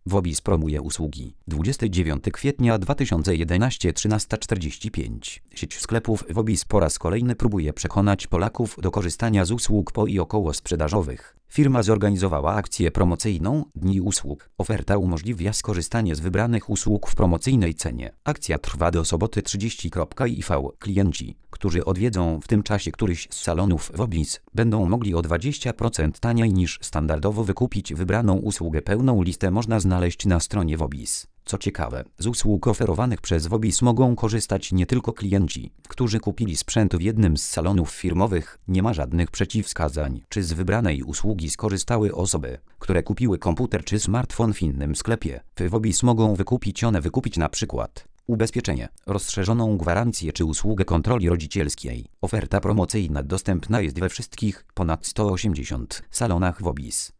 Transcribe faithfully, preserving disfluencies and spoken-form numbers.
Wobis promuje usługi. dwudziestego dziewiątego kwietnia dwa tysiące jedenastego, trzynasta czterdzieści pięć. Sieć sklepów Wobis po raz kolejny próbuje przekonać Polaków do korzystania z usług po i około sprzedażowych. Firma zorganizowała akcję promocyjną Dni Usług. Oferta umożliwia skorzystanie z wybranych usług w promocyjnej cenie. Akcja trwa do soboty trzydziestego kwietnia. Klienci, którzy odwiedzą w tym czasie któryś z salonów Wobis, będą mogli o dwadzieścia procent taniej niż standardowo wykupić wybraną usługę. Pełną listę można znaleźć na stronie Wobis. Co ciekawe, z usług oferowanych przez Wobis mogą korzystać nie tylko klienci, którzy kupili sprzęt w jednym z salonów firmowych. Nie ma żadnych przeciwwskazań, czy z wybranej usługi skorzystały osoby, które kupiły komputer czy smartfon w innym sklepie. W Wobis mogą wykupić one wykupić na przykład ubezpieczenie, rozszerzoną gwarancję czy usługę kontroli rodzicielskiej. Oferta promocyjna dostępna jest we wszystkich ponad stu osiemdziesięciu salonach Wobis.